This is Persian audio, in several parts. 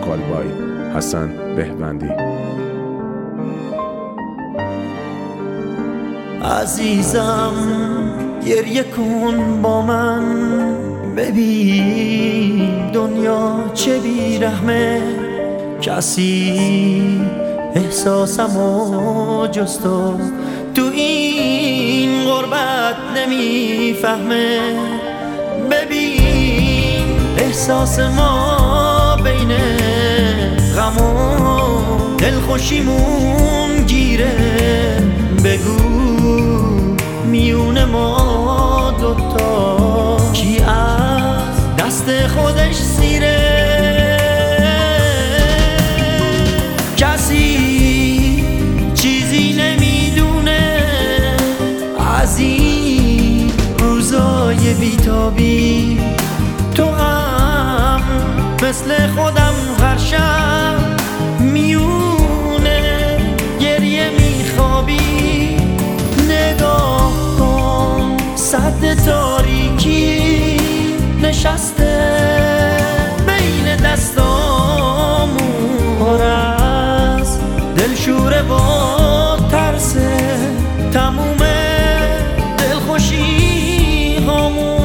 کالبای، حسن بهوندی. عزیزم گریه کن با من، ببین دنیا چه بیرحمه، کسی احساسمو جز تو این غربت نمیفهمه. ببین احساس ما بین غم و دلخوشیمون گیره، بگو میون ما دوتا کی از دست خودش سیره. کسی چیزی نمیدونه از این روزای بیتابی، تو هم مثل خودم هر شب میونه گریه میخوابی. نگاه کن سد تاریکی نشسته بین دستامون، پر از دلشوره و ترسه تموم دلخوشی هامون.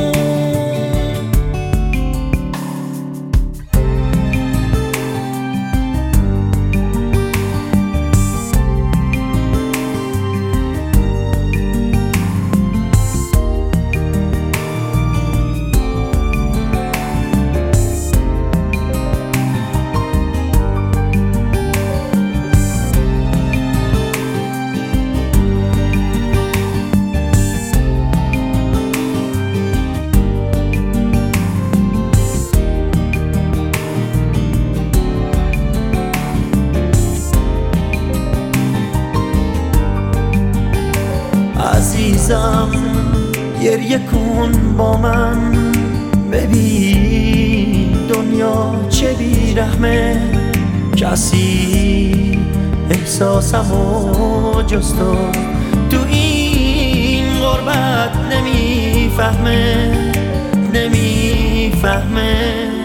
عزیزم گریه کن با من، ببین دنیا چه بیرحمه، کسی احساسمو جز تو این غربت نمیفهمه.